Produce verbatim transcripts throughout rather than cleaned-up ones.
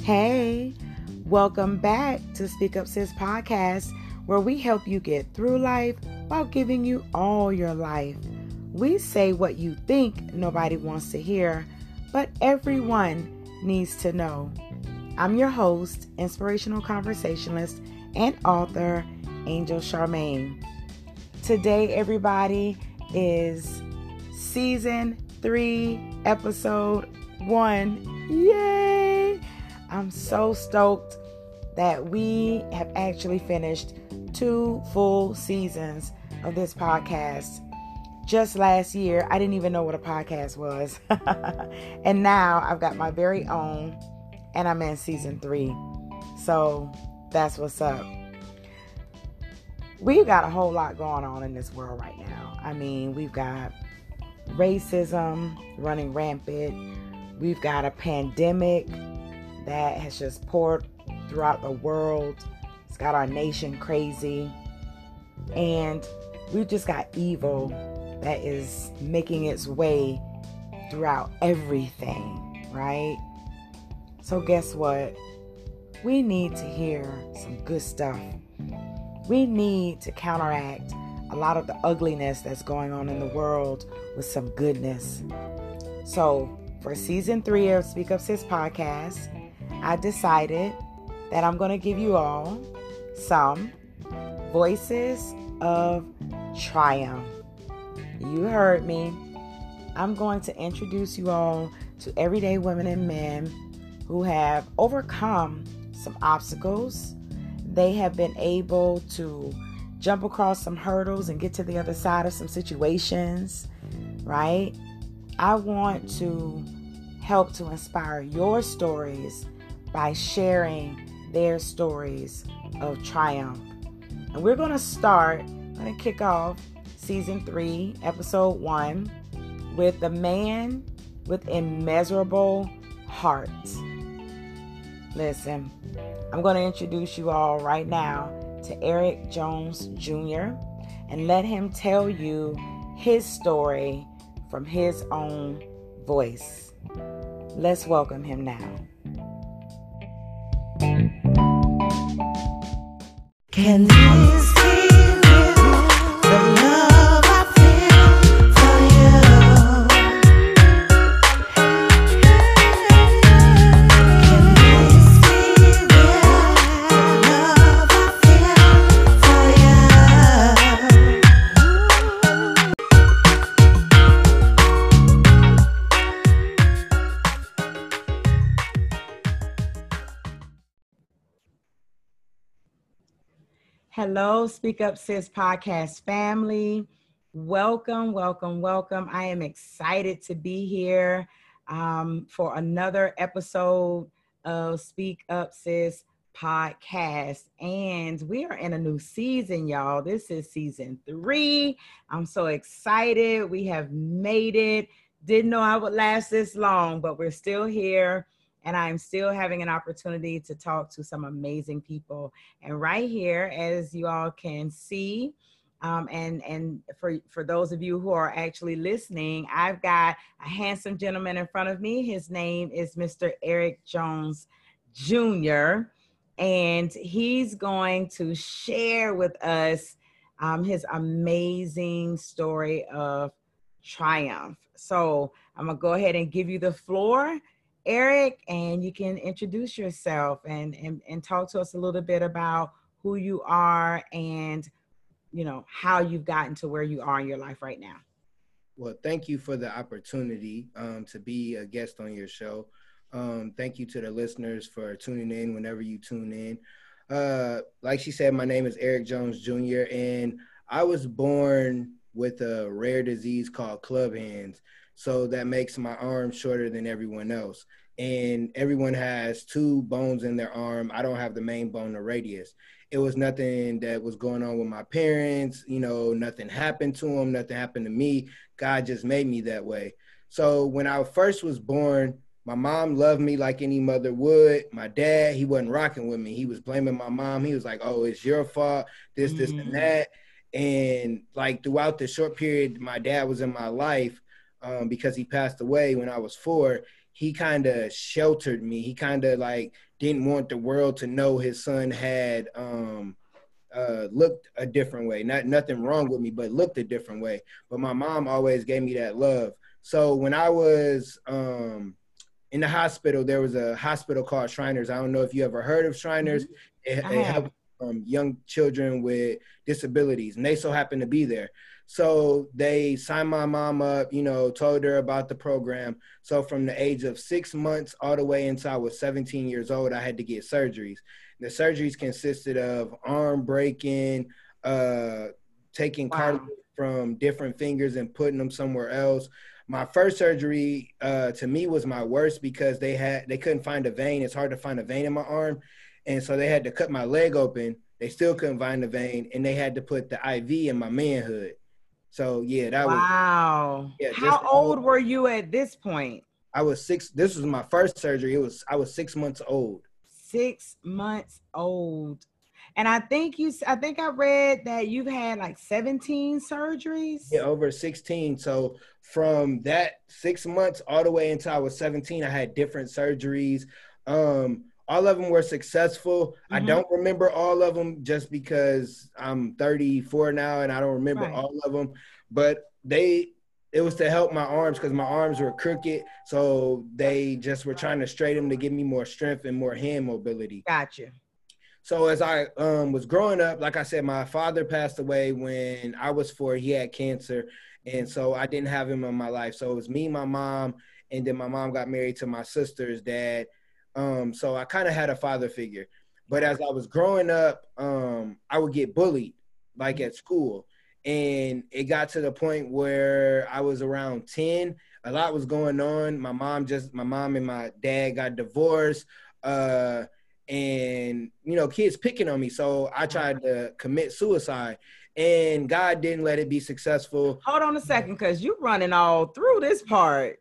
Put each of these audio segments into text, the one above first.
Hey, welcome back to Speak Up Sis podcast, where we help you get through life while giving you all your life. We say what you think nobody wants to hear, but everyone needs to know. I'm your host, inspirational conversationalist, and author, Angel Charmaine. Today, everybody, is season three, episode one. Yay! I'm so stoked that we have actually finished two full seasons of this podcast. Just last year, I didn't even know what a podcast was. And now I've got my very own, and I'm in season three. So that's what's up. We've got a whole lot going on in this world right now. I mean, we've got racism running rampant. We've got a pandemic that has just poured throughout the world. It's got our nation crazy. And we've just got evil that is making its way throughout everything, right? So guess what? We need to hear some good stuff. We need to counteract a lot of the ugliness that's going on in the world with some goodness. So for season three of Speak Up Sis podcast, I decided that I'm going to give you all some voices of triumph. You heard me. I'm going to introduce you all to everyday women and men who have overcome some obstacles. They have been able to jump across some hurdles and get to the other side of some situations, right? I want to help to inspire your stories by sharing their stories of triumph. And we're going to start, I'm going to kick off season three, episode one, with the man with immeasurable heart. Listen, I'm going to introduce you all right now to Eric Jones Junior and let him tell you his story from his own voice. Let's welcome him now. Can this be real? The love I feel for you. Can this be real? The love I feel for you. Hello, Speak Up Sis podcast family. Welcome, welcome, welcome. I am excited to be here um, for another episode of Speak Up Sis podcast. And we are in a new season, y'all. This is season three. I'm so excited. We have made it. Didn't know I would last this long, but we're still here. And I'm still having an opportunity to talk to some amazing people. And right here, as you all can see, um, and, and for, for those of you who are actually listening, I've got a handsome gentleman in front of me. His name is Mister Eric Jones Junior And he's going to share with us um, his amazing story of triumph. So I'm going to go ahead and give you the floor, Eric, and you can introduce yourself and, and, and talk to us a little bit about who you are and, you know, how you've gotten to where you are in your life right now. Well, thank you for the opportunity um, to be a guest on your show. Um, thank you to the listeners for tuning in whenever you tune in. Uh, like she said, my name is Eric Jones Junior, and I was born with a rare disease called club hands. So that makes my arm shorter than everyone else. And everyone has two bones in their arm. I don't have the main bone, the radius. It was nothing that was going on with my parents. You know, nothing happened to them. Nothing happened to me. God just made me that way. So when I first was born, my mom loved me like any mother would. My dad, he wasn't rocking with me. He was blaming my mom. He was like, oh, it's your fault, this, this, mm. and that. And like throughout the short period my dad was in my life, um, because he passed away when I was four, he kind of sheltered me. He kind of like didn't want the world to know his son had um, uh, looked a different way. Not nothing wrong with me, but looked a different way. But my mom always gave me that love. So when I was um, in the hospital, there was a hospital called Shriners. I don't know if you ever heard of Shriners. Mm-hmm. It, it helps um, young children with disabilities, and they so happened to be there. So they signed my mom up, you know, told her about the program. So from the age of six months all the way until I was seventeen years old, I had to get surgeries. The surgeries consisted of arm breaking, uh, taking Wow. cartilage from different fingers and putting them somewhere else. My first surgery, uh, to me, was my worst because they had they couldn't find a vein. It's hard to find a vein in my arm, and so they had to cut my leg open. They still couldn't find the vein, and they had to put the I V in my manhood. So yeah, that wow. was Wow. yeah. How just, old were you at this point? I was six. This was my first surgery. It was I was six months old. Six months old. And I think you, I think I read that you've had like seventeen surgeries. Yeah, over sixteen. So from that six months all the way until I was seventeen, I had different surgeries. Um, all of them were successful. Mm-hmm. I don't remember all of them just because I'm thirty-four now and I don't remember right. all of them. But they, it was to help my arms because my arms were crooked. So they just were trying to straighten them to give me more strength and more hand mobility. Gotcha. So as I um, was growing up, like I said, my father passed away when I was four. He had cancer. And so I didn't have him in my life. So it was me, my mom, and then my mom got married to my sister's dad. Um, so I kind of had a father figure. But as I was growing up, um, I would get bullied, like at school. And it got to the point where I was around ten. A lot was going on. My mom just, my mom and my dad got divorced. Uh, and, you know, kids picking on me. So I tried to commit suicide. And God didn't let it be successful. Hold on a second, because you're running all through this part.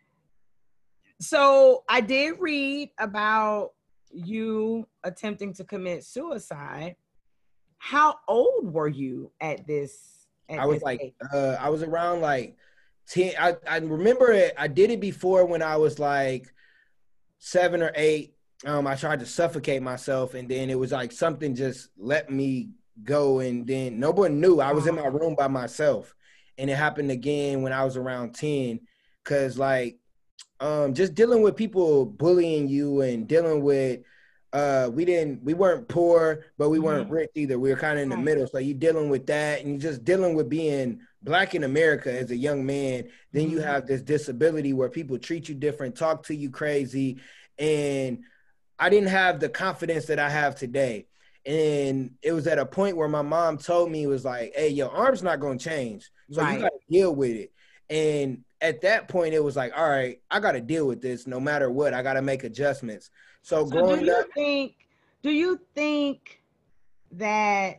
So I did read about you attempting to commit suicide. How old were you at this? At I was this like, uh, I was around like ten. I, I remember it. I did it before when I was like seven or eight. Um, I tried to suffocate myself, and then it was like something just let me go, and then no one knew. I was in my room by myself, and it happened again when I was around ten. Cause like, um, just dealing with people bullying you and dealing with, uh, we didn't, we weren't poor, but we weren't rich either. We were kind of in the middle. So you dealing with that, and you just dealing with being Black in America as a young man. Then you have this disability where people treat you different, talk to you crazy, and I didn't have the confidence that I have today. And it was at a point where my mom told me, it was like, hey, your arm's not going to change. So right. you got to deal with it. And at that point, it was like, all right, I got to deal with this no matter what. I got to make adjustments. So, so growing do you up. Think, do you think that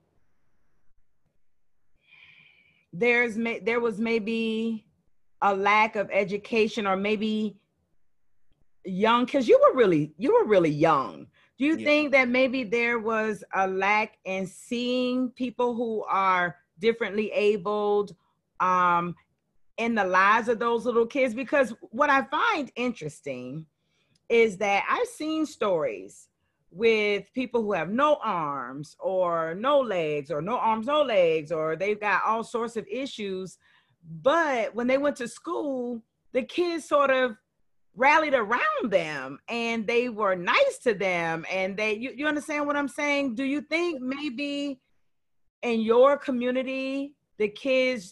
there's there was maybe a lack of education, or maybe young, because you were really, you were really young. Do you yeah. think that maybe there was a lack in seeing people who are differently abled um, in the lives of those little kids? Because what I find interesting is that I've seen stories with people who have no arms or no legs, or no arms, no legs, or they've got all sorts of issues. But when they went to school, the kids sort of rallied around them and they were nice to them, and they you, you understand what I'm saying? Do you think maybe in your community the kids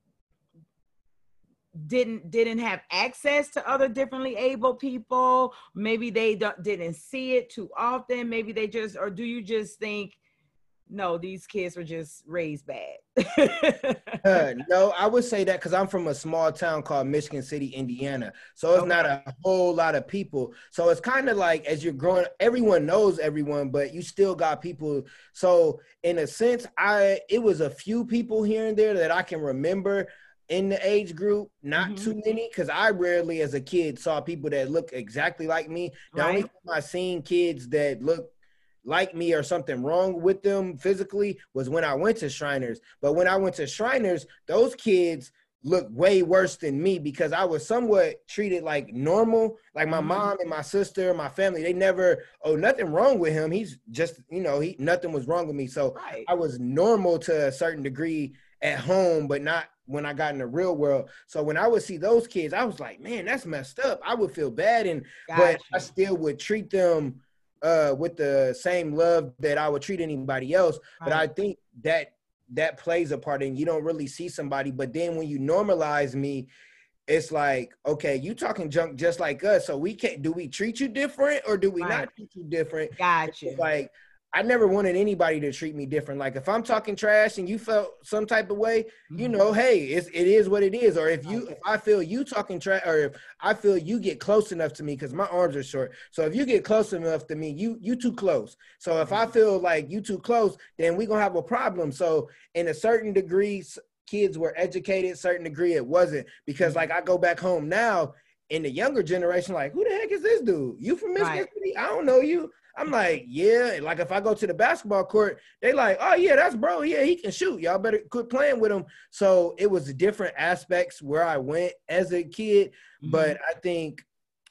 didn't didn't have access to other differently able people? Maybe they don't, didn't see it too often. Maybe they just, or do you just think, no, these kids were just raised bad? uh, no, I would say that because I'm from a small town called Michigan City, Indiana. So it's okay. not a whole lot of people. So it's kind of like as you're growing, everyone knows everyone, but you still got people. So in a sense, I it was a few people here and there that I can remember in the age group, not mm-hmm. too many, because I rarely as a kid saw people that look exactly like me. The right. only time I seen kids that look like me or something wrong with them physically was when I went to Shriners. But when I went to Shriners, those kids looked way worse than me because I was somewhat treated like normal. Like my Mhm. mom and my sister, my family, they never, oh, nothing wrong with him. He's just, you know, he nothing was wrong with me. So Right. I was normal to a certain degree at home, but not when I got in the real world. So when I would see those kids, I was like, man, that's messed up. I would feel bad. And but I Gotcha. still would treat them uh with the same love that I would treat anybody else. But I Right. think that that plays a part, and you don't really see somebody. But then when you normalize me, it's like, okay, you talking junk just like us, so we can't, do we treat you different or do we Right. not treat you different? Gotcha. It's like, I never wanted anybody to treat me different. Like if I'm talking trash and you felt some type of way, you Mhm. know, hey, it's, it is what it is. Or if you, Right. if I feel you talking trash, or if I feel you get close enough to me, because my arms are short. So if you get close enough to me, you you too close. So if I feel like you too close, then we gonna have a problem. So in a certain degree, s- kids were educated, certain degree it wasn't. Because like I go back home now, in the younger generation, like, who the heck is this dude? You from Michigan Right. City? I don't know you. I'm like, yeah. Like if I go to the basketball court, they like, oh yeah, that's bro. Yeah, he can shoot. Y'all better quit playing with him. So it was different aspects where I went as a kid. Mhm. But I think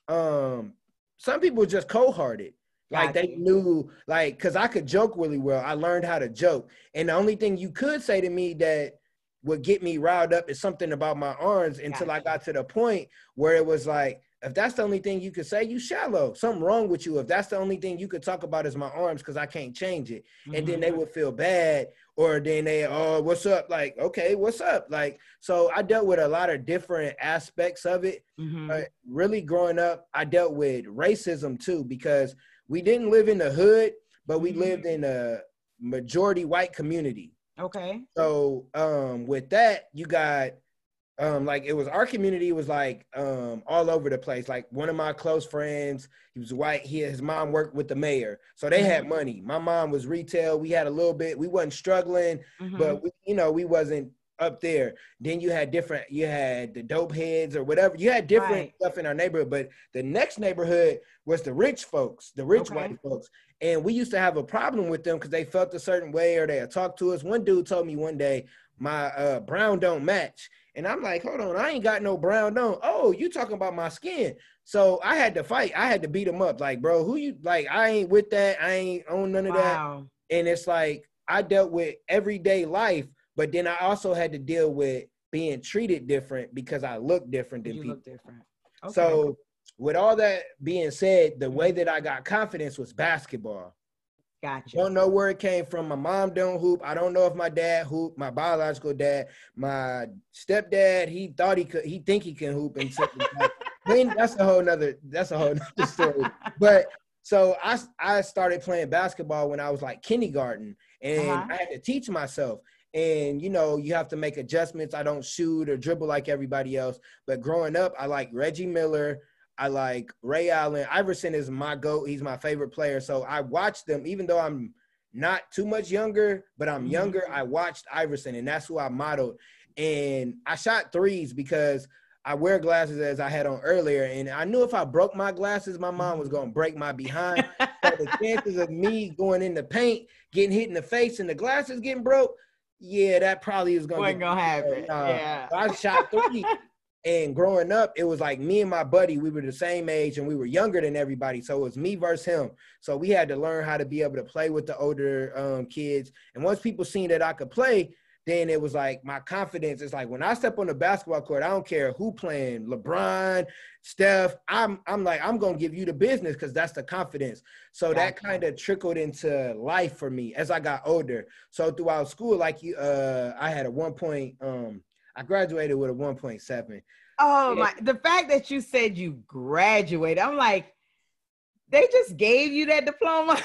um some people just cold-hearted. Like they Gotcha. knew, like, because I could joke really well. I learned how to joke. And the only thing you could say to me that would get me riled up is something about my arms until I Gotcha. got to the point where it was like, if that's the only thing you could say, you shallow. Something wrong with you. If that's the only thing you could talk about is my arms because I can't change it. And then Mhm. they would feel bad, or then they, oh, what's up? Like, okay, what's up? Like, so I dealt with a lot of different aspects of it. Mhm. But really growing up, I dealt with racism too, because we didn't live in the hood, but we Mhm. lived in a majority white community. Okay. So um, with that, you got um, like it was our community was like um, all over the place. Like one of my close friends, he was white. He his mom worked with the mayor, so they had money. My mom was retail. We had a little bit. We wasn't struggling, Mhm. but we, you know, we wasn't up there. Then you had different. You had the dope heads or whatever. You had different Right. stuff in our neighborhood. But the next neighborhood was the rich folks, the rich Okay. white folks. And we used to have a problem with them because they felt a certain way or they had talked to us. One dude told me one day, my uh, brown don't match. And I'm like, hold on, I ain't got no brown don't. Oh, you talking about my skin. So I had to fight. I had to beat him up. Like, bro, who you, like, I ain't with that. I ain't on none of that. Wow. And it's like, I dealt with everyday life, but then I also had to deal with being treated different because I look different than You people. look different. Okay. So with all that being said, the way that I got confidence was basketball. Gotcha. Don't know where it came from. My mom don't hoop. I don't know if my dad hoop. My biological dad, my stepdad, he thought he could. He think he can hoop, and like, then that's a whole nother. That's a whole nother story. But so I I started playing basketball when I was like kindergarten, and Uh-huh. I had to teach myself. And you know, you have to make adjustments. I don't shoot or dribble like everybody else. But growing up, I like Reggie Miller. I like Ray Allen. Iverson is my GOAT. He's my favorite player. So I watched them, even though I'm not too much younger, but I'm Mhm. younger. I watched Iverson, and that's who I modeled. And I shot threes because I wear glasses, as I had on earlier. And I knew if I broke my glasses, my mom was going to break my behind. So the chances of me going in the paint, getting hit in the face, and the glasses getting broke, yeah, that probably is going to Wasn't gonna happen. Nah. Yeah. So I shot three. And growing up, it was like me and my buddy, we were the same age and we were younger than everybody. So it was me versus him. So we had to learn how to be able to play with the older um, kids. And once people seen that I could play, then it was like my confidence is like when I step on the basketball court, I don't care who playing, LeBron, Steph, I'm I'm like, I'm going to give you the business because that's the confidence. So that Gotcha. kind of trickled into life for me as I got older. So throughout school, like you, uh, I had a one point, um, I graduated with a one point seven. Oh Yeah. my, the fact that you said you graduated, I'm like, they just gave you that diploma.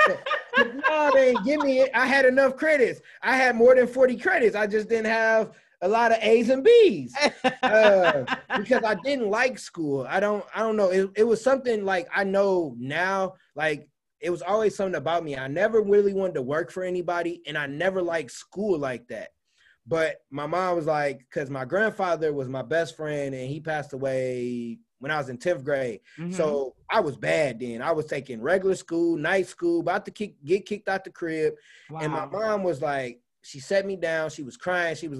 No, they didn't give me it. I had enough credits. I had more than forty credits. I just didn't have a lot of A's and B's uh, because I didn't like school. I don't, I don't know. It, it was something like I know now, like it was always something about me. I never really wanted to work for anybody, and I never liked school like that. But my mom was like, because my grandfather was my best friend, and he passed away when I was in tenth grade. Mhm. So I was bad then. I was taking regular school, night school, about to kick, get kicked out the crib. Wow. And my mom was like, she set me down. She was crying. She was like,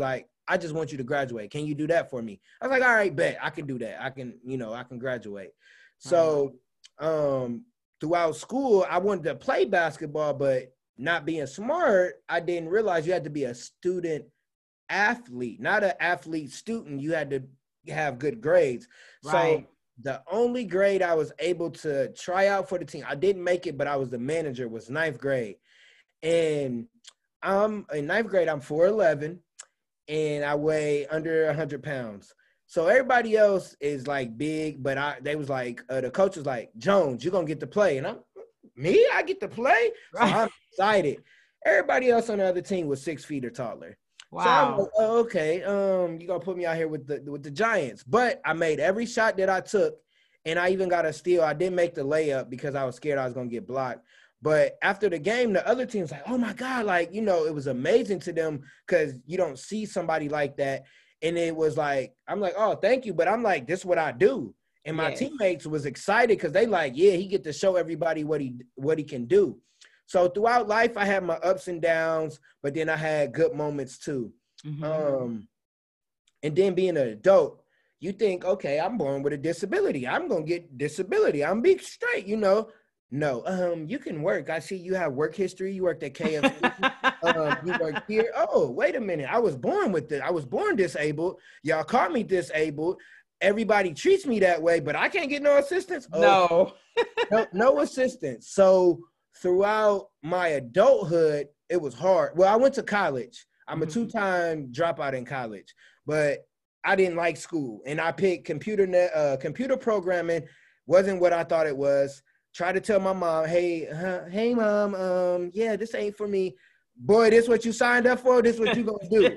I just want you to graduate. Can you do that for me? I was like, all right, bet. I can do that. I can, you know, I can graduate. So um, throughout school, I wanted to play basketball, but not being smart, I didn't realize you had to be a student athlete, not an athlete student. You had to have good grades. Right. So the only grade I was able to try out for the team, I didn't make it, but I was the manager, was ninth grade. And I'm in ninth grade, I'm four eleven, and I weigh under one hundred pounds. So everybody else is like big, but I they was like, uh, the coach was like, Jones, you're going to get to play. And I'm, me? I get to play? So Right. I'm excited. Everybody else on the other team was six feet or taller. So I'm Wow. like, oh, okay, um, you're going to put me out here with the with the Giants. But I made every shot that I took, and I even got a steal. I didn't make the layup because I was scared I was going to get blocked. But after the game, the other team's like, oh, my God, like, you know, it was amazing to them because you don't see somebody like that. And it was like, I'm like, oh, thank you. But I'm like, this is what I do. And my Yes. teammates was excited because they like, yeah, he get to show everybody what he what he can do. So throughout life, I had my ups and downs, but then I had good moments too. Mhm. Um, and then being an adult, you think, okay, I'm born with a disability. I'm gonna get disability. I'm big straight, you know. No, um, you can work. I see you have work history. You worked at K F C. um, you work here. Oh, wait a minute. I was born with it. I was born disabled. Y'all call me disabled. Everybody treats me that way, but I can't get no assistance. Oh, No. no, no assistance. So throughout my adulthood, it was hard. Well, I went to college. I'm a Mhm. two-time dropout in college, but I didn't like school, and I picked computer net, uh, computer programming. Wasn't what I thought it was. Tried to tell my mom, "Hey, uh, hey, mom, um, yeah, this ain't for me." Boy, this what you signed up for. This what you gonna do?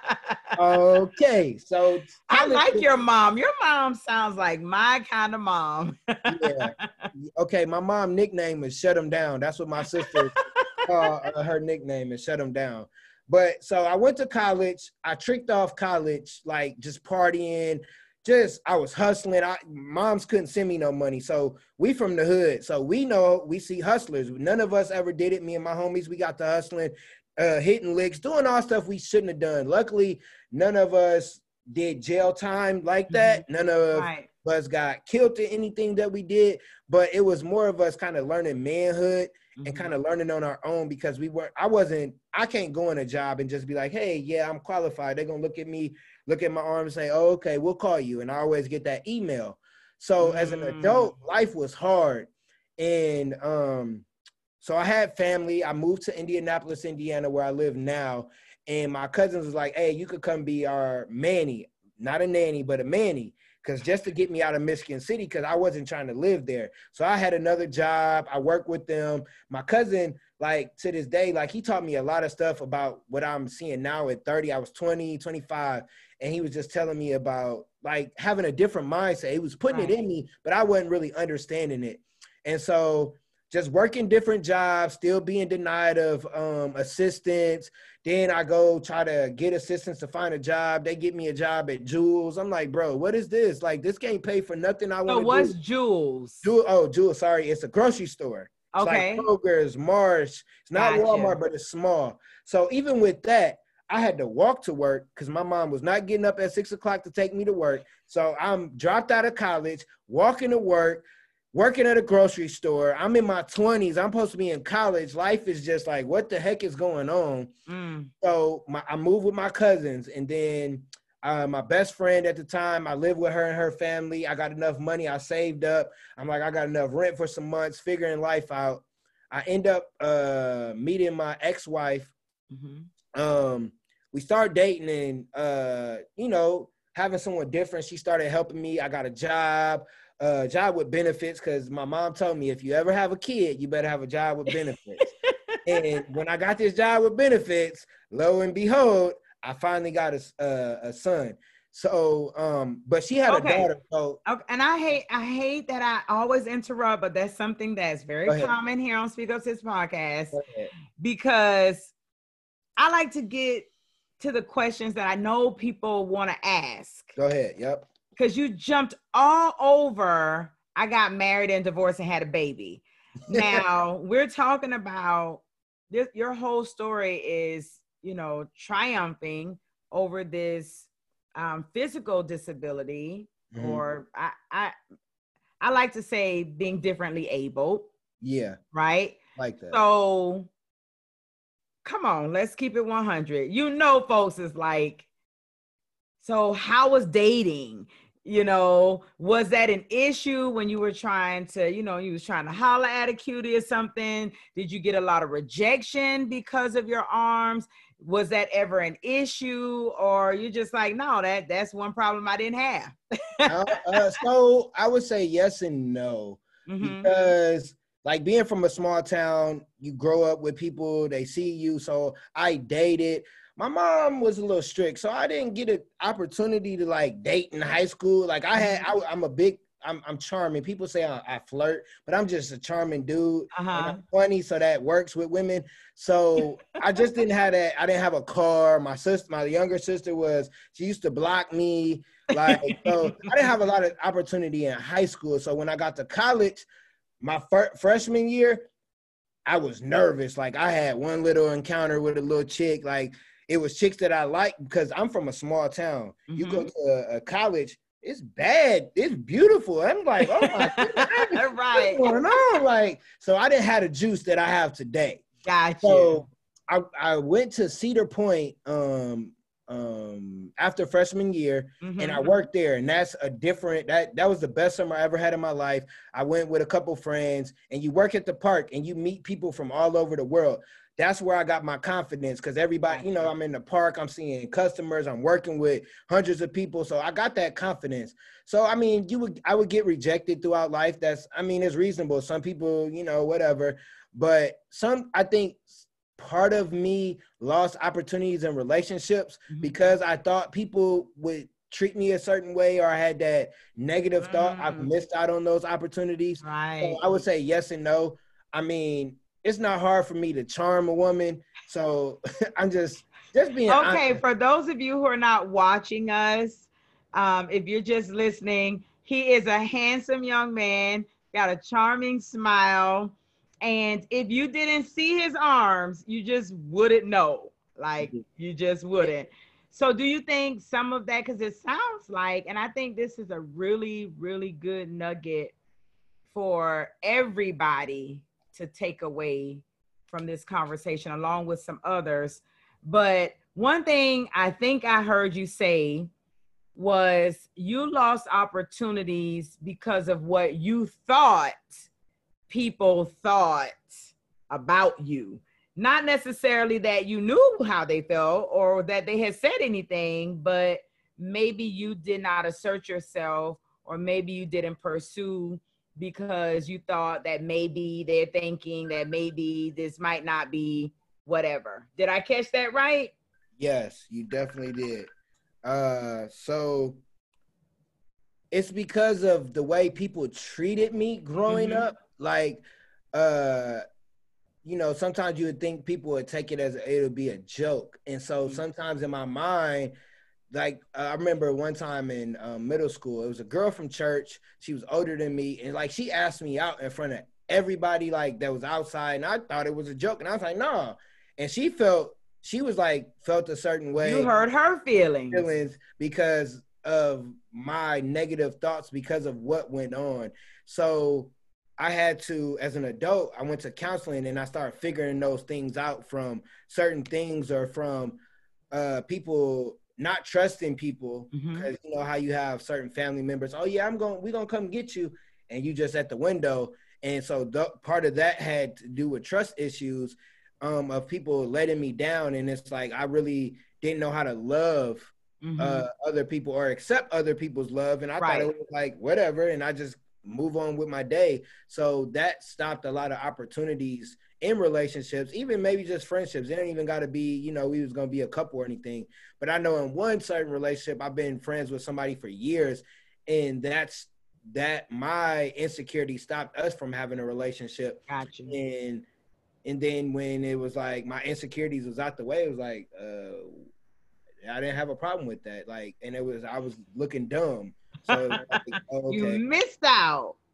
Okay, so I college like was- your mom. Your mom sounds like my kind of mom. Yeah. Okay, my mom nickname is Shut 'em Down. That's what my sister called uh, her nickname is Shut 'em Down. But so I went to college. I tricked off college, like just partying. Just I was hustling. I moms couldn't send me no money. So we from the hood. So we know we see hustlers. None of us ever did it. Me and my homies, we got to hustling, uh, hitting licks, doing all stuff we shouldn't have done. Luckily, none of us did jail time like that. None of Right. us got killed in anything that we did, but it was more of us kind of learning manhood and Mhm. kind of learning on our own because we weren't, I wasn't, I can't go in a job and just be like, hey, yeah, I'm qualified. They're going to look at me, look at my arm and say, oh, okay, we'll call you. And I always get that email. So as an Mm. adult, life was hard. And um, so I had family. I moved to Indianapolis, Indiana, where I live now. And my cousins was like, hey, you could come be our Manny, not a nanny, but a Manny. Because just to get me out of Michigan City, because I wasn't trying to live there. So I had another job. I worked with them. My cousin, like to this day, like he taught me a lot of stuff about what I'm seeing now at thirty. I was twenty, twenty-five. And he was just telling me about like having a different mindset. He was putting Right. it in me, but I wasn't really understanding it. And so just working different jobs, still being denied of um, assistance. Then I go try to get assistance to find a job. They get me a job at Jules. I'm like, bro, what is this? Like, this can't pay for nothing I So want to what's do. Jules? Jules, oh, Jules, sorry. It's a grocery store. It's Okay. like Kroger's, Marsh. It's not Gotcha. Walmart, but it's small. So even with that, I had to walk to work because my mom was not getting up at six o'clock to take me to work. So I'm dropped out of college, walking to work, working at a grocery store. I'm in my twenties. I'm supposed to be in college. Life is just like, what the heck is going on? Mm. So my, I moved with my cousins, and then uh, my best friend at the time, I lived with her and her family. I got enough money. I saved up. I'm like, I got enough rent for some months, figuring life out. I end up uh, meeting my ex-wife. Mhm. Um, we started dating and, uh, you know, having someone different. She started helping me. I got a job. Uh, job with benefits, because my mom told me if you ever have a kid, you better have a job with benefits. And when I got this job with benefits, lo and behold, I finally got a, a, a son. So, um, but she had Okay. a daughter. So Okay, and I hate I hate that I always interrupt, but that's something that's very Go ahead. common here on Speak Up Sis podcast go ahead. because I like to get to the questions that I know people want to ask. Go ahead. Yep. Because you jumped all over. I got married and divorced and had a baby. Now we're talking about this. Your whole story is, you know, triumphing over this um, physical disability, Mhm. or I, I I like to say being differently able, Yeah, right? like that. So come on, let's keep it one hundred. You know, folks is like, so how was dating? You know, was that an issue when you were trying to, you know, you was trying to holler at a cutie or something? Did you get a lot of rejection because of your arms? Was that ever an issue? Or you just like, no, that that's one problem I didn't have. uh, uh, so I would say yes and no, Mhm. because like being from a small town, you grow up with people, they see you. So I dated. My mom was a little strict, so I didn't get an opportunity to like date in high school. Like I had, I, I'm a big, I'm, I'm charming. People say I, I flirt, but I'm just a charming dude, and Uh-huh. I'm funny, so that works with women. So I just didn't have that. I didn't have a car. My sister, my younger sister was, she used to block me. Like, so I didn't have a lot of opportunity in high school. So when I got to college, my fir- freshman year, I was nervous. Like I had one little encounter with a little chick. Like it was chicks that I liked because I'm from a small town. You go Mhm. to a, a college, it's bad. It's beautiful. I'm like, oh my goodness, Right. what's going on? Like, so I didn't have the juice that I have today. Got So you. I, I went to Cedar Point um, um, after freshman year, and I Mhm. worked there. And that's a different, that that was the best summer I ever had in my life. I went with a couple friends, and you work at the park and you meet people from all over the world. That's where I got my confidence, because everybody, you know, I'm in the park, I'm seeing customers, I'm working with hundreds of people. So I got that confidence. So, I mean, you would, I would get rejected throughout life. That's, I mean, it's reasonable. Some people, you know, whatever. But some, I think part of me lost opportunities in relationships Mhm. because I thought people would treat me a certain way, or I had that negative thought. I've Mm. missed out on those opportunities. So Right. I would say yes and no. I mean, it's not hard for me to charm a woman. So I'm just, just being Okay, honest. for those of you who are not watching us, um, if you're just listening, he is a handsome young man, got a charming smile. And if you didn't see his arms, you just wouldn't know. Like, you just wouldn't. So, do you think some of that, because it sounds like, and I think this is a really, really good nugget for everybody to take away from this conversation, along with some others. But one thing I think I heard you say was you lost opportunities because of what you thought people thought about you. Not necessarily that you knew how they felt or that they had said anything, but maybe you did not assert yourself, or maybe you didn't pursue because you thought that maybe they're thinking that maybe this might not be whatever. Did I catch that right? Yes, you definitely did. Uh, so it's because of the way people treated me growing Mhm. up. Like, uh, you know, sometimes you would think people would take it as it would be a joke. And so Mhm. sometimes in my mind, like uh, I remember one time in um, middle school, it was a girl from church. She was older than me, and like she asked me out in front of everybody, like that was outside, and I thought it was a joke, and I was like, no. And she felt, she was like felt a certain You way, hurt her feelings. feelings because of my negative thoughts because of what went on. So I had to, as an adult, I went to counseling and I started figuring those things out from certain things, or from uh, people not trusting people, Mhm. because you know how you have certain family members. Oh yeah, I'm going. We're gonna come get you, and you just at the window. And so the, part of that had to do with trust issues, um, of people letting me down. And it's like I really didn't know how to love uh, Mhm. other people or accept other people's love, and I thought it Right. was like whatever, and I just move on with my day. So that stopped a lot of opportunities in relationships, even maybe just friendships. It ain't even got to be, you know, we was going to be a couple or anything. But I know in one certain relationship, I've been friends with somebody for years, and that's that my insecurity stopped us from having a relationship. Got you. And and then when it was like my insecurities was out the way, it was like uh I didn't have a problem with that. Like, and it was I was looking dumb. So it was like, oh, You okay. missed out.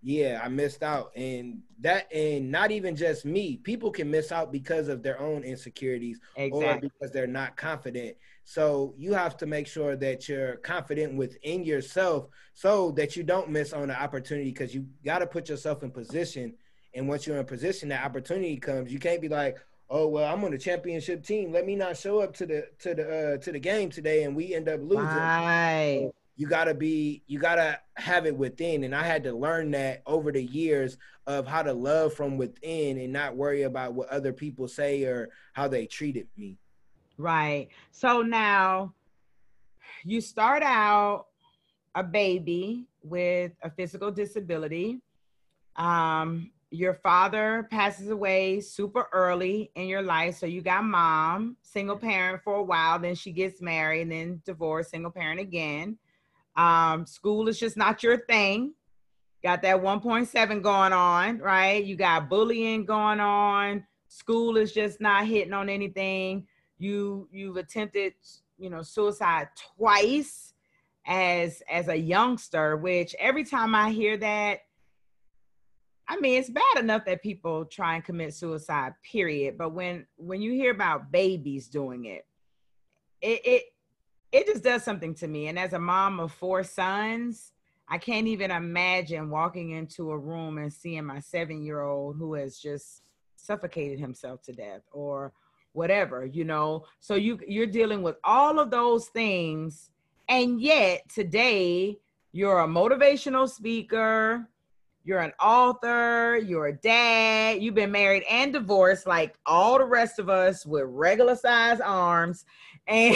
Yeah, I missed out. And that, and not even just me, people can miss out because of their own insecurities or Exactly. because they're not confident. So you have to make sure that you're confident within yourself so that you don't miss on the opportunity, because you got to put yourself in position. And once you're in position, that opportunity comes. You can't be like, oh, well, I'm on the championship team, let me not show up to the to the uh, to the game today, and we end up losing. Right. You gotta be, you gotta have it within. And I had to learn that over the years of how to love from within and not worry about what other people say or how they treated me. Right. So now you start out a baby with a physical disability. Um, your father passes away super early in your life. So you got mom, single parent for a while, then she gets married, and then divorced, single parent again. Um, school is just not your thing. Got that one point seven going on, right? You got bullying going on. School is just not hitting on anything. You you've attempted, you know, suicide twice as as a youngster, which every time I hear that, I mean, it's bad enough that people try and commit suicide, period. But when when you hear about babies doing it, it it it just does something to me. And as a mom of four sons, I can't even imagine walking into a room and seeing my seven-year-old who has just suffocated himself to death or whatever, you know. So you you're dealing with all of those things, and yet today you're a motivational speaker, you're an author, you're a dad, you've been married and divorced like all the rest of us with regular size arms. And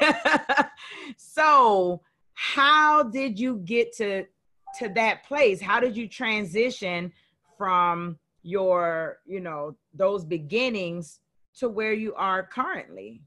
so how did you get to to that place? How did you transition from your, you know, those beginnings to where you are currently?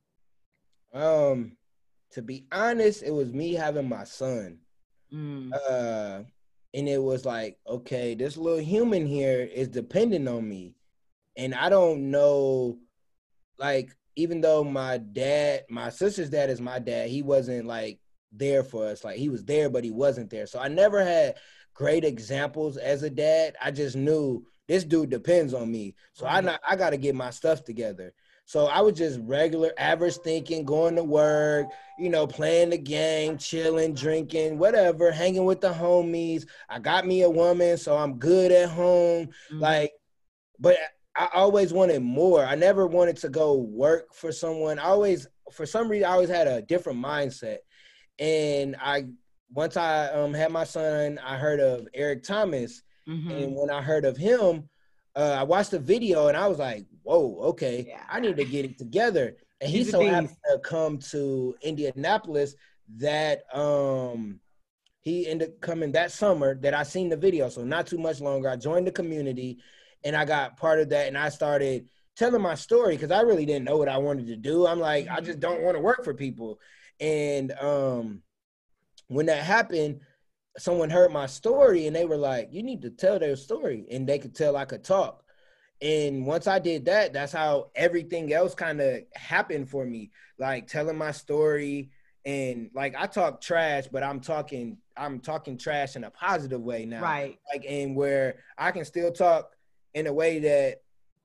Um, to be honest, it was me having my son. Mm. Uh, and it was like, okay, this little human here is depending on me. And I don't know, like, even though my dad, my sister's dad is my dad, he wasn't like there for us. Like, he was there, but he wasn't there. So I never had great examples as a dad. I just knew this dude depends on me. So I not, I got to get my stuff together. So I was just regular, average thinking, going to work, you know, playing the game, chilling, drinking, whatever, hanging with the homies. I got me a woman, so I'm good at home. Mm-hmm. Like, but I always wanted more. I never wanted to go work for someone. I always, for some reason, I always had a different mindset. And I, once I um, had my son, I heard of Eric Thomas. Mm-hmm. And when I heard of him, uh, I watched the video and I was like, whoa, okay, Yeah. I need to get it together. And he He's a so beast. happened to come to Indianapolis that um, he ended up coming that summer that I seen the video. So not too much longer. I joined the community and I got part of that, and I started telling my story because I really didn't know what I wanted to do. I'm like, I just don't want to work for people. And um, when that happened, someone heard my story and they were like, you need to tell their story. And they could tell I could talk. And once I did that, that's how everything else kind of happened for me. Like telling my story, and like I talk trash, but I'm talking, I'm talking trash in a positive way now. Right. Like, and where I can still talk in a way that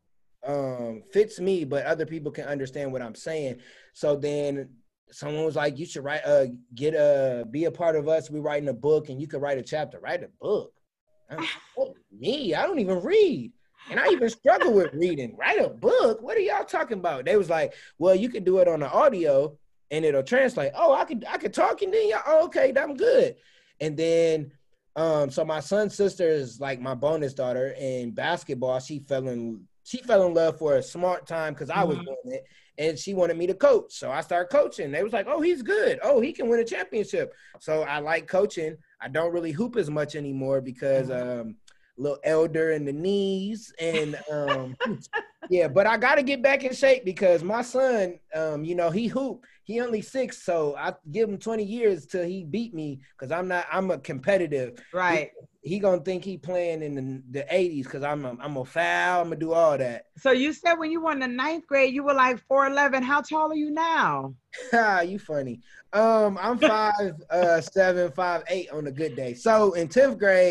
um, fits me, but other people can understand what I'm saying. So then someone was like, you should write, uh, get a, be a part of us. We're writing a book and you could write a chapter. Write a book. I'm, oh, me, I don't even read. And I even struggle with reading. Write a book? What are y'all talking about? They was like, well, you can do it on the audio and it'll translate. Oh, I could, I could talk and then y'all, oh, okay, I'm good. And then, um, so my son's sister is like my bonus daughter in basketball. She fell in, she fell in love for a smart time because I was Mhm. doing it. And she wanted me to coach. So I started coaching. They was like, oh, he's good. Oh, he can win a championship. So I like coaching. I don't really hoop as much anymore because um, a little elder in the knees. And um, yeah, but I got to get back in shape because my son, um, you know, he hoop. He only six. So I give him twenty years till he beat me because I'm not, I'm a competitive. Right. He, he gonna think he playing in the, the eighties because I'm a, I'm a foul. I'm gonna do all that. So you said when you were in the ninth grade, you were like four eleven. How tall are you now? Ha, you funny. Um, I'm five, uh, seven, five, eight on a good day. So in tenth grade,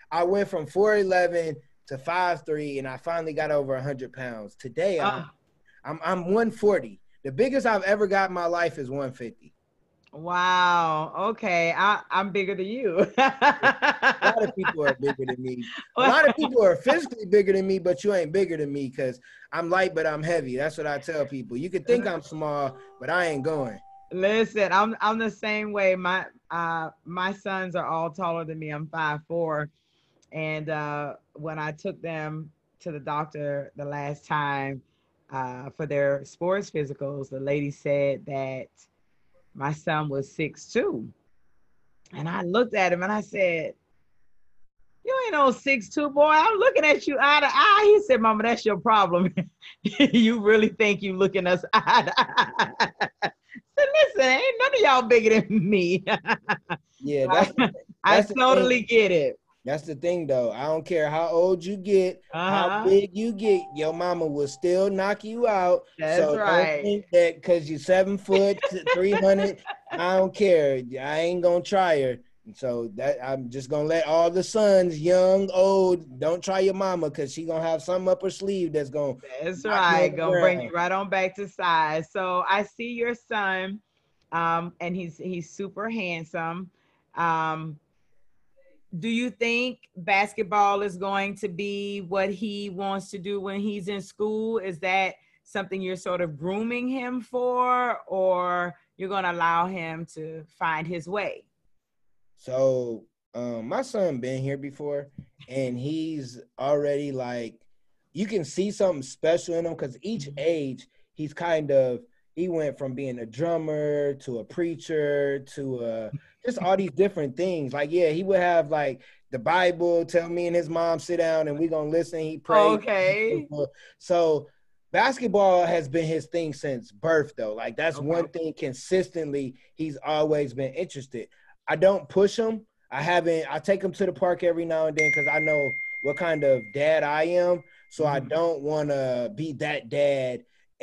I went from four eleven to five three, and I finally got over one hundred pounds. Today, I'm, Oh, I'm, I'm one forty. The biggest I've ever got in my life is one fifty. wow. Okay. I, I'm bigger than you. A lot of people are bigger than me. A lot of people are physically bigger than me, but you ain't bigger than me because I'm light, but I'm heavy. That's what I tell people. You could think I'm small, but I ain't going. Listen, I'm I'm the same way. My uh my sons are all taller than me. I'm five four. And uh when I took them to the doctor the last time uh for their sports physicals, the lady said that my son was six two. And I looked at him and I said, "You ain't no six two, boy. I'm looking at you eye to eye." He said, "Mama, that's your problem. You really think you looking us eye to eye." I said, "Listen, ain't none of y'all bigger than me." Yeah, that's I that's the totally thing. get it. That's the thing, though. I don't care how old you get, how Uh-huh. big you get, your mama will still knock you out. That's So don't right. think that because you're seven foot, three hundred, I don't care. I ain't gonna try her. And so that I'm just gonna let all the sons, young, old, don't try your mama because she gonna have something up her sleeve that's gonna That's knock you right. on the Gonna bring you ground. right on back to size. So I see your son, um, and he's he's super handsome. Um, do you think basketball is going to be what he wants to do when he's in school? Is that something you're sort of grooming him for, or you're going to allow him to find his way? So um, my son been here before, and he's already like, you can see something special in him because each age he's kind of he went from being a drummer to a preacher to uh, just all these different things. Like yeah, he would have like the Bible, tell me and his mom sit down and we gonna listen. He prayed. Okay. So basketball has been his thing since birth though. Like that's Okay. one thing consistently he's always been interested. I don't push him. I haven't. I take him to the park every now and then because I know what kind of dad I am. So I Mhm. don't want to be that dad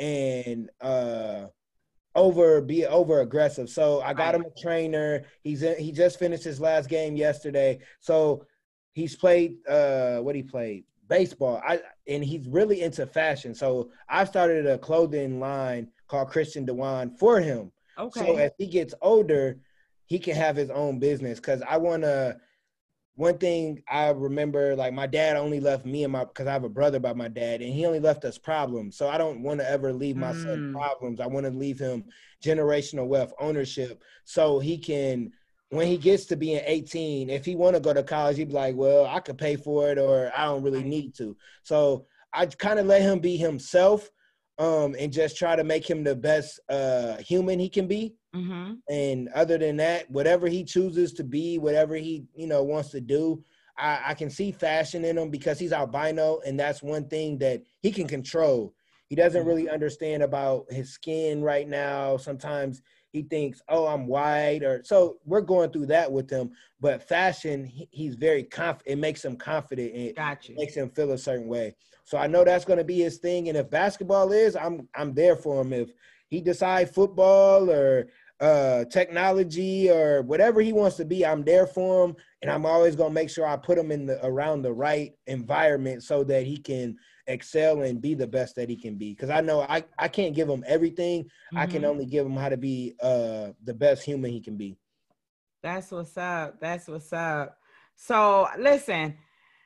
and uh over be over aggressive. So I got Right. him a trainer. He's in, he just finished his last game yesterday. So he's played uh what he played baseball. I and he's really into fashion. So I started a clothing line called Christian Dewan for him. So Okay. as he gets older, he can have his own business because I want to one thing I remember, like my dad only left me and my, because I have a brother by my dad, and he only left us problems. So I don't want to ever leave my son Mm. problems. I want to leave him generational wealth ownership, so he can, when he gets to being eighteen, if he want to go to college, he'd be like, well, I could pay for it, or I don't really Right. need to. So I kind of let him be himself, um, and just try to make him the best uh, human he can be. Mm-hmm. And other than that, whatever he chooses to be, whatever he, you know, wants to do, I, I can see fashion in him because he's albino, and that's one thing that he can control. He doesn't really understand about his skin right now. Sometimes he thinks, oh, I'm white, or so we're going through that with him. But fashion, he, he's very confident. It makes him confident and it Got you. makes him feel a certain way. So I know that's going to be his thing. And if basketball is, I'm I'm there for him. If he decide football or uh technology or whatever he wants to be, I'm there for him, and I'm always going to make sure I put him in the around the right environment so that he can excel and be the best that he can be, because I know I I can't give him everything. I can Mm-hmm. only give him how to be uh the best human he can be. That's what's up. That's what's up. So listen,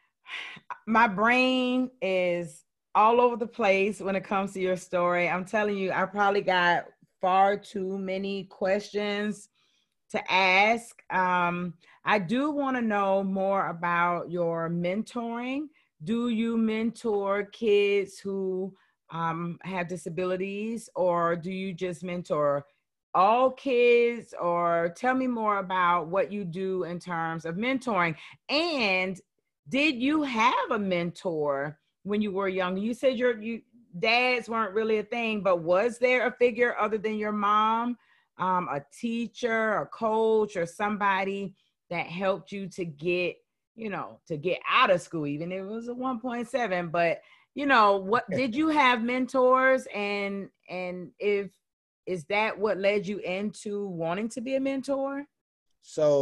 my brain is all over the place when it comes to your story. I'm telling you, I probably got far too many questions to ask. Um, I do want to know more about your mentoring. Do you mentor kids who um, have disabilities, or do you just mentor all kids? Or tell me more about what you do in terms of mentoring. And did you have a mentor when you were young? You said your you dads weren't really a thing, but was there a figure other than your mom, um, a teacher, a coach, or somebody that helped you to get, you know, to get out of school, even if it was a one point seven? But you know, what did you have mentors, and and if is that what led you into wanting to be a mentor? So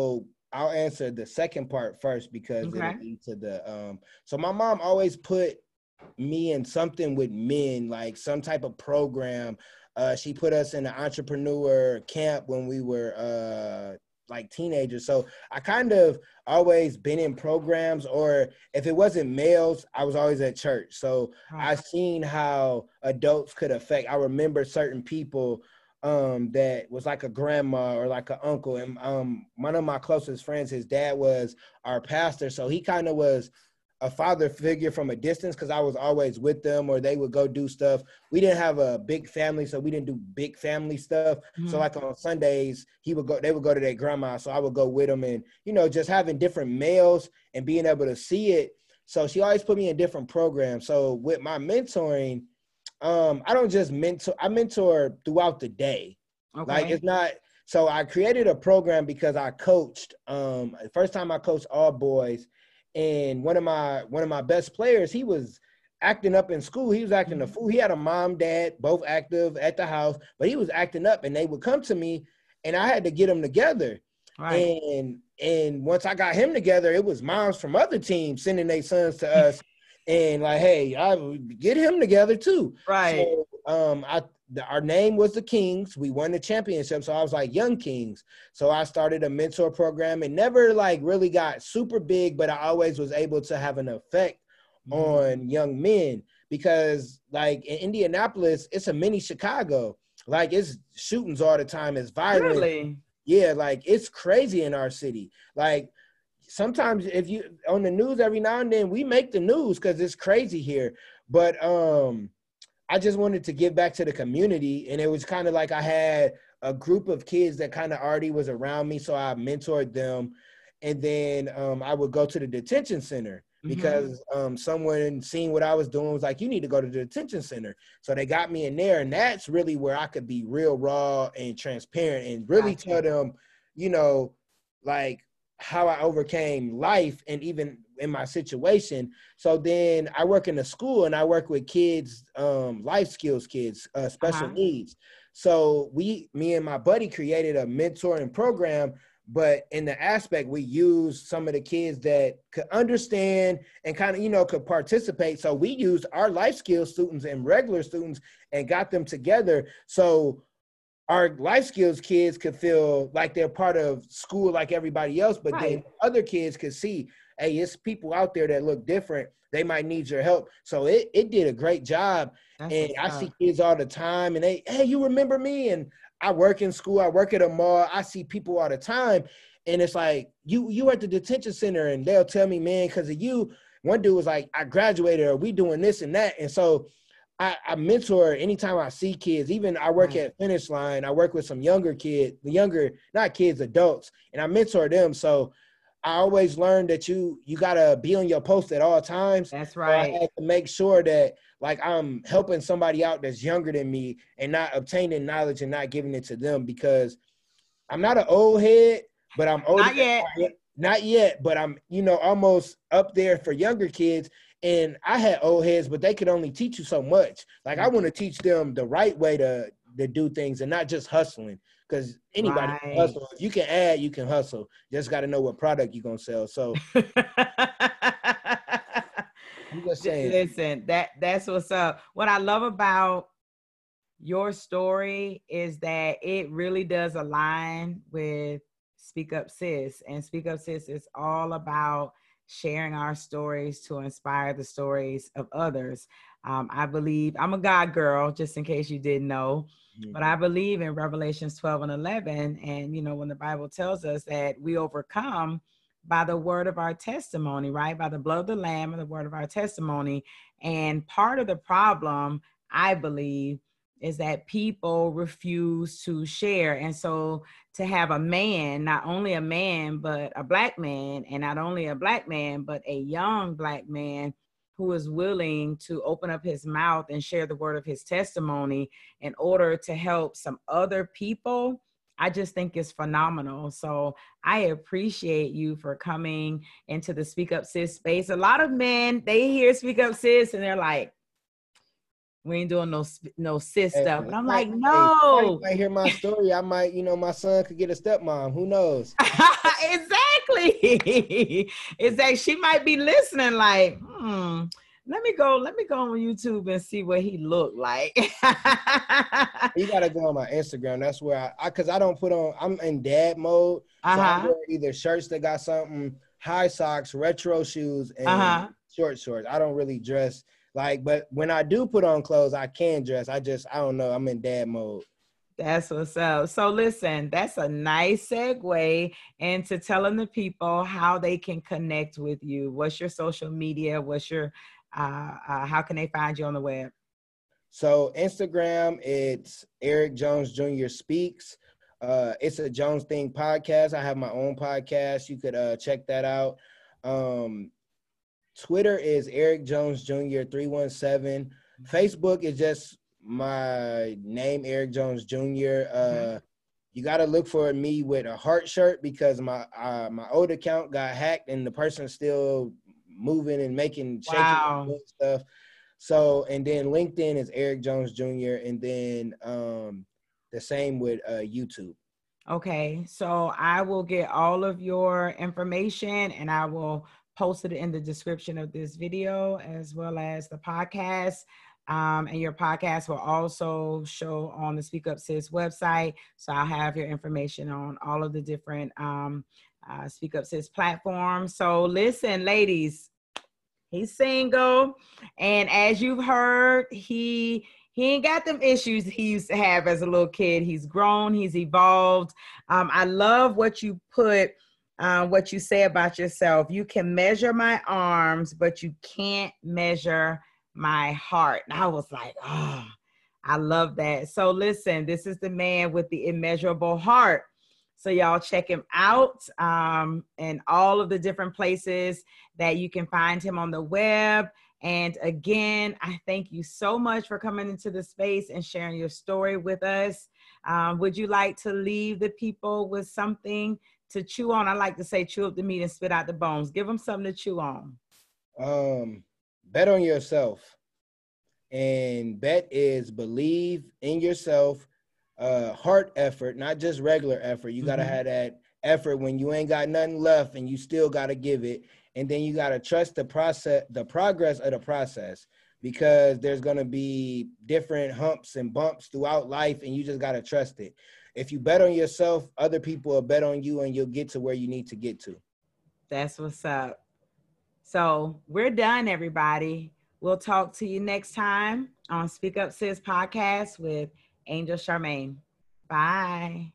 I'll answer the second part first because Okay. it'll lead to the um. So my mom always put me in something with men, like some type of program. Uh, she put us in an entrepreneur camp when we were uh like teenagers. So I kind of always been in programs, or if it wasn't males, I was always at church. So Right. I seen how adults could affect. I remember certain people um that was like a grandma or like an uncle, and um one of my closest friends, his dad was our pastor, so he kind of was a father figure from a distance because I was always with them, or they would go do stuff. We didn't have a big family, so we didn't do big family stuff. Mhm. So like on Sundays, he would go, they would go to their grandma, so I would go with them, and you know, just having different males and being able to see it. So she always put me in different programs. So with my mentoring, um, I don't just mentor, I mentor throughout the day. Okay. Like it's not, so I created a program because I coached, um, the first time I coached all boys, and one of my, one of my best players, he was acting up in school. He was acting a fool. He had a mom, dad, both active at the house, but he was acting up, and they would come to me and I had to get them together. Right. And, and once I got him together, it was moms from other teams sending their sons to us. And like, hey, I get him together too. Right. So um, I the, our name was the Kings. We won the championship, so I was like Young Kings. So I started a mentor program, and never like really got super big, but I always was able to have an effect Mhm. on young men because, like in Indianapolis, it's a mini Chicago. Like it's shootings all the time. It's violent. Really? Yeah, like it's crazy in our city. Like sometimes if you on the news every now and then we make the news because it's crazy here. But um I just wanted to give back to the community, and it was kind of like I had a group of kids that kind of already was around me, so I mentored them. And then um I would go to the detention center because um someone seeing what I was doing was like, you need to go to the detention center. So they got me in there, and that's really where I could be real raw and transparent and really Gotcha. tell them, you know, like how I overcame life and even in my situation. So then I work in a school, and I work with kids, um, life skills kids, uh, special Uh-huh. needs. So we, me and my buddy created a mentoring program, but in the aspect we use some of the kids that could understand and kind of, you know, could participate. So we used our life skills students and regular students and got them together. So our life skills kids could feel like they're part of school like everybody else, but then Right. other kids could see, hey, it's people out there that look different. They might need your help. So it, it did a great job. That's And what's I up. see kids all the time, and they, hey, you remember me? And I work in school, I work at a mall, I see people all the time. And it's like, you you at the detention center, and they'll tell me, man, because of you. One dude was like, I graduated, or we doing this and that. And so I, I mentor anytime I see kids. Even I work Right. at Finish Line. I work with some younger kids, the younger, not kids, adults, and I mentor them. So I always learn that you you gotta be on your post at all times. That's So I right. had to make sure that like I'm helping somebody out that's younger than me and not obtaining knowledge and not giving it to them, because I'm not an old head, but I'm older. Not yet. Not yet, but I'm, you know, almost up there for younger kids. And I had old heads, but they could only teach you so much. Like I want to teach them the right way to to do things and not just hustling. Because anybody can Right. hustle. If you can add, you can hustle. Just got to know what product you're gonna sell. So I'm just saying. Listen, that that's what's up. What I love about your story is that it really does align with Speak Up Sis. And Speak Up Sis is all about sharing our stories to inspire the stories of others. Um, I believe, I'm a God girl, just in case you didn't know, Mhm. but I believe in Revelations twelve and eleven. And, you know, when the Bible tells us that we overcome by the word of our testimony, right? By the blood of the Lamb and the word of our testimony. And part of the problem, I believe, is that people refuse to share. And so to have a man, not only a man, but a black man, and not only a black man, but a young black man who is willing to open up his mouth and share the word of his testimony in order to help some other people, I just think it's phenomenal. So I appreciate you for coming into the Speak Up Sis space. A lot of men, they hear Speak Up Sis and they're like, we ain't doing no no sis Hey, stuff. But I'm might- like, hey, no. somebody might hear my story. I might, you know, my son could get a stepmom. Who knows? Exactly. exactly. Exactly. She might be listening like, hmm, let me go, let me go on YouTube and see what he looked like. You gotta go on my Instagram. That's where I, I cause I don't put on, I'm in dad mode. So I Uh-huh. wear either shirts that got something, high socks, retro shoes, and Uh-huh. short shorts. I don't really dress like, but when I do put on clothes, I can dress. I just, I don't know. I'm in dad mode. That's what's up. So listen, that's a nice segue into telling the people how they can connect with you. What's your social media? What's your, uh, uh, how can they find you on the web? So Instagram, it's Eric Jones Junior Speaks. Uh, it's a Jones Thing podcast. I have my own podcast. You could uh, check that out. Um, Twitter is Eric Jones Junior three one seven. Facebook is just my name, Eric Jones Junior Uh, you got to look for me with a heart shirt because my uh, my old account got hacked and the person's still moving and making shaking Wow. and doing stuff. So, and then LinkedIn is Eric Jones Junior And then um, the same with uh, YouTube. Okay, so I will get all of your information and I will post it in the description of this video as well as the podcast. Um, and your podcast will also show on the Speak Up Sis website. So I'll have your information on all of the different um, uh, Speak Up Sis platforms. So listen, ladies, he's single. And as you've heard, he he ain't got them issues he used to have as a little kid. He's grown, he's evolved. Um, I love what you put, uh, what you say about yourself. You can measure my arms, but you can't measure my heart. And I was like, oh, I love that. So listen, this is the man with the immeasurable heart. So y'all check him out um, in all of the different places that you can find him on the web. And again, I thank you so much for coming into the space and sharing your story with us. Um, would you like to leave the people with something to chew on? I like to say, chew up the meat and spit out the bones. Give them something to chew on. Um, bet on yourself. And bet is believe in yourself, uh, heart effort, not just regular effort. You got to Mhm. have that effort when you ain't got nothing left and you still got to give it. And then you got to trust the process, the progress of the process, because there's going to be different humps and bumps throughout life and you just got to trust it. If you bet on yourself, other people will bet on you and you'll get to where you need to get to. That's what's up. So we're done, everybody. We'll talk to you next time on Speak Up Sis podcast with Angel Charmaine. Bye.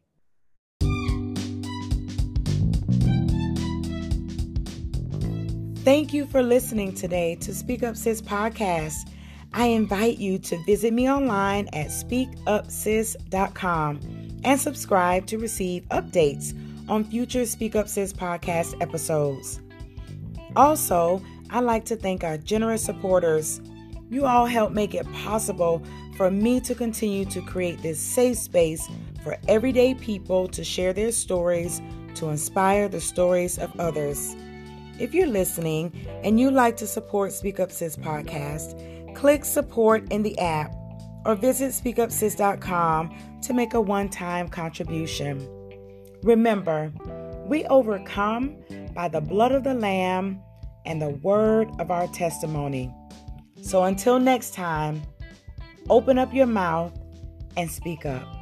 Thank you for listening today to Speak Up Sis podcast. I invite you to visit me online at speak up sis dot com and subscribe to receive updates on future Speak Up Sis podcast episodes. Also, I'd like to thank our generous supporters. You all help make it possible for me to continue to create this safe space for everyday people to share their stories, to inspire the stories of others. If you're listening and you'd like to support Speak Up Sis podcast, click support in the app or visit speak up sis dot com to make a one-time contribution. Remember, we overcome by the blood of the Lamb and the word of our testimony. So until next time, open up your mouth and speak up.